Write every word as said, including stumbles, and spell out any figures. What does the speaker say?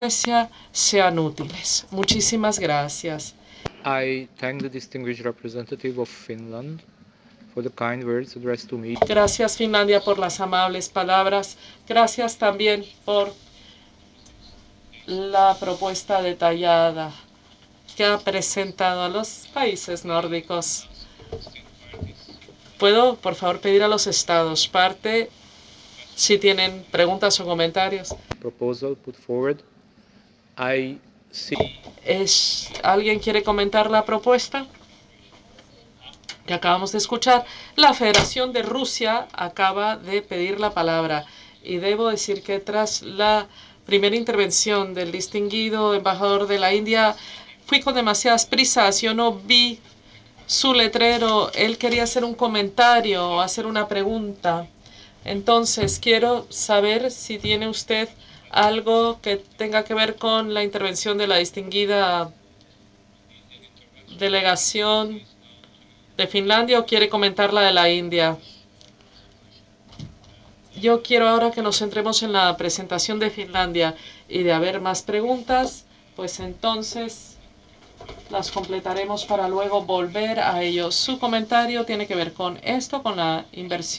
sean útiles. Muchísimas gracias. I thank the distinguished representative of Finland for the kind words addressed to me. Gracias, Finlandia, por las amables palabras. Gracias también por la propuesta detallada que ha presentado a los países nórdicos. ¿Puedo, por favor, pedir a los estados parte si tienen preguntas o comentarios? Proposal put forward. I see. ¿Es, ¿Alguien quiere comentar la propuesta que acabamos de escuchar? La Federación de Rusia acaba de pedir la palabra y debo decir que tras la primera intervención del distinguido embajador de la India fui con demasiadas prisas. Yo no vi su letrero. Él quería hacer un comentario o hacer una pregunta. Entonces, quiero saber si tiene usted algo que tenga que ver con la intervención de la distinguida delegación de Finlandia o quiere comentar la de la India. Yo quiero ahora que nos centremos en la presentación de Finlandia y de haber más preguntas, pues entonces las completaremos para luego volver a ellos. Su comentario tiene que ver con esto, con la inversión